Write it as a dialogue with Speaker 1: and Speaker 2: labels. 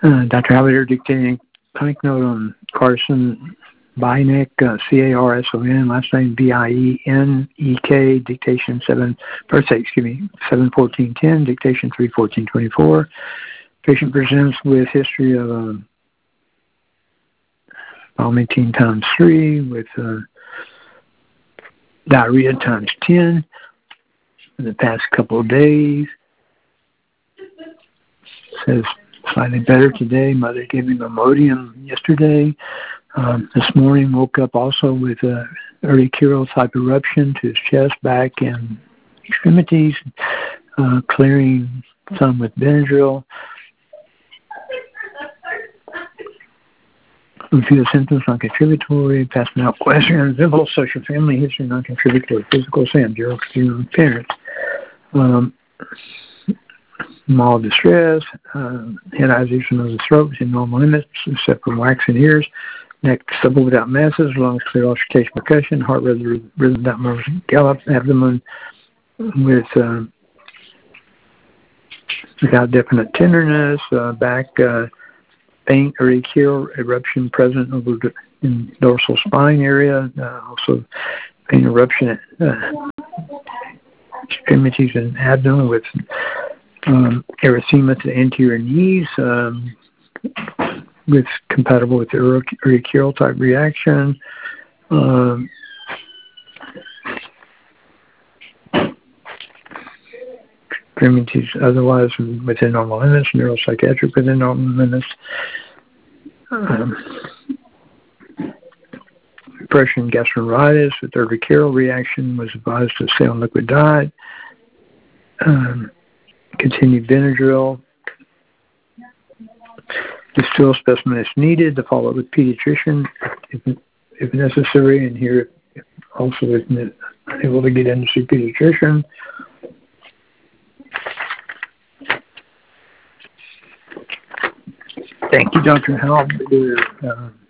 Speaker 1: Dr. Habider dictating clinic note on Carson Bienek, Carson, last name Bienek, dictation 7/14/10, dictation 3/14/24. Patient presents with history of vomiting times 3 with diarrhea times 10 in the past couple of days. Says slightly better today. Mother gave him Imodium yesterday. This morning woke up also with urticarial type eruption to his chest, back, and extremities, clearing some with Benadryl. We feel symptoms non-contributory, passing out questions, visible social family history, non-contributory physical, Sam, Gerald, parents. Mild distress, anodization of the throat within normal limits, except for wax and ears, neck supple without masses, lungs clear, auscultation, percussion, heart rhythm without murmurs, gallop, abdomen without definite tenderness, back faint urticarial eruption present over in dorsal spine area, also faint eruption at extremities and abdomen with erythema to the anterior knees, with compatible with the urticarial type reaction. Extremities otherwise within normal limits, neuropsychiatric within normal limits. Depression, gastroenteritis with urticarial reaction, was advised to stay on liquid diet. Continued Benadryl. If still specimen is needed, to follow up with pediatrician if necessary, and here also if able to get in to see pediatrician. Thank you, Dr. Halb.